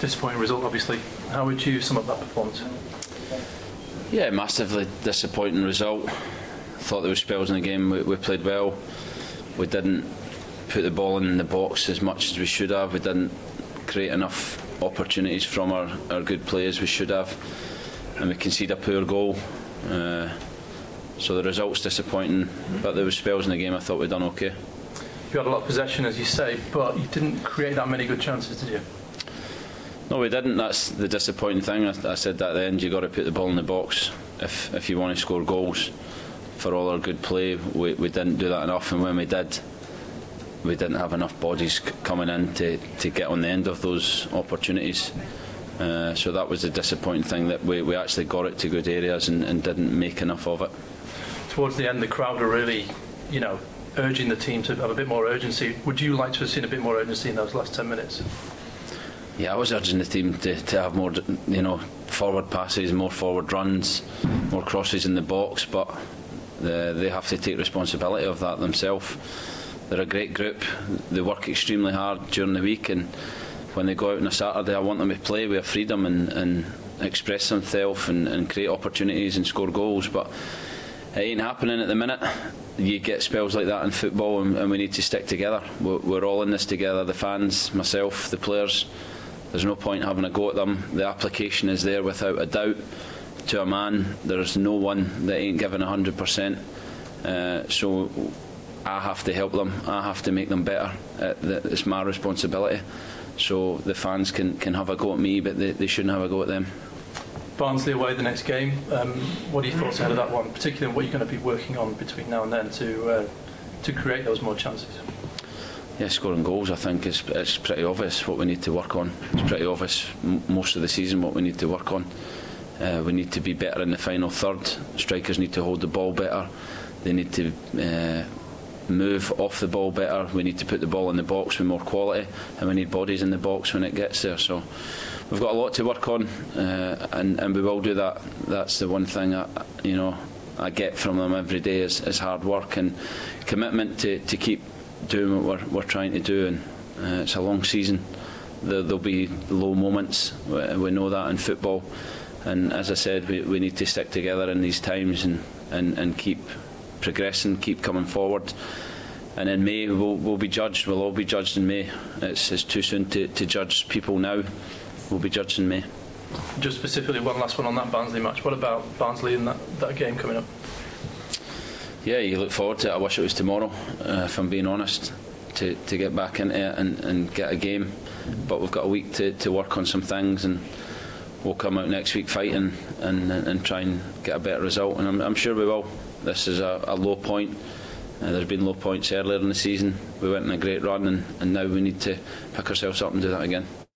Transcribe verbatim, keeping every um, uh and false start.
disappointing result, obviously. How would you sum up that performance? Yeah, massively disappointing result. Thought there were spells in the game we, we played well. We didn't put the ball in the box as much as we should have. We didn't create enough opportunities from our, our good players we should have, and we conceded a poor goal. Uh, so the result's disappointing, but there were spells in the game I thought we'd done okay. You had a lot of possession, as you say, but you didn't create that many good chances, did you? No, we didn't. That's the disappointing thing. I, I said that at the end, you've got to put the ball in the box if, if you want to score goals. For all our good play, we, we didn't do that enough, and when we did, we didn't have enough bodies c coming in to, to get on the end of those opportunities. Uh, so that was the disappointing thing, that we, we actually got it to good areas and, and didn't make enough of it. Towards the end, the crowd were really, you know, urging the team to have a bit more urgency. Would you like to have seen a bit more urgency in those last ten minutes? Yeah, I was urging the team to, to have more, you know, forward passes, more forward runs, more crosses in the box, but the, they have to take responsibility of that themselves. They're a great group. They work extremely hard during the week, and when they go out on a Saturday, I want them to play with freedom and, and express themselves and, and create opportunities and score goals. But it ain't happening at the minute. You get spells like that in football, and, and we need to stick together. We're, we're all in this together, the fans, myself, the players. There's no point having a go at them. The application is there without a doubt. To a man, there's no one that ain't given one hundred percent. Uh, so I have to help them. I have to make them better. Uh, it's my responsibility. So the fans can, can have a go at me, but they, they shouldn't have a go at them. Barnsley away the next game. Um, what are your thoughts ahead of that one, particularly what you're going to be working on between now and then to uh, to create those more chances? Yeah, scoring goals, I think, is it's pretty obvious what we need to work on. It's pretty obvious m most of the season what we need to work on. Uh, we need to be better in the final third. Strikers need to hold the ball better. They need to uh, move off the ball better. We need to put the ball in the box with more quality, and we need bodies in the box when it gets there. So we've got a lot to work on, uh, and, and we will do that. That's the one thing I, you know, I get from them every day is, is hard work and commitment to, to keep doing what we're, we're trying to do. And uh, it's a long season. There, there'll be low moments. We, we know that in football. And as I said, we, we need to stick together in these times and, and, and keep progressing, keep coming forward. And in May we'll, we'll be judged. We'll all be judged in May. It's, it's too soon to, to judge people now. We'll be judged in May. Just specifically one last one on that Barnsley match. What about Barnsley in that, that game coming up? Yeah, you look forward to it. I wish it was tomorrow, uh, if I'm being honest, to, to get back into it and, and get a game. But we've got a week to, to work on some things, and we'll come out next week fighting and, and, and try and get a better result, and I'm, I'm sure we will. This is a, a low point. Uh, there's been low points earlier in the season. We went on a great run, and, and now we need to pick ourselves up and do that again.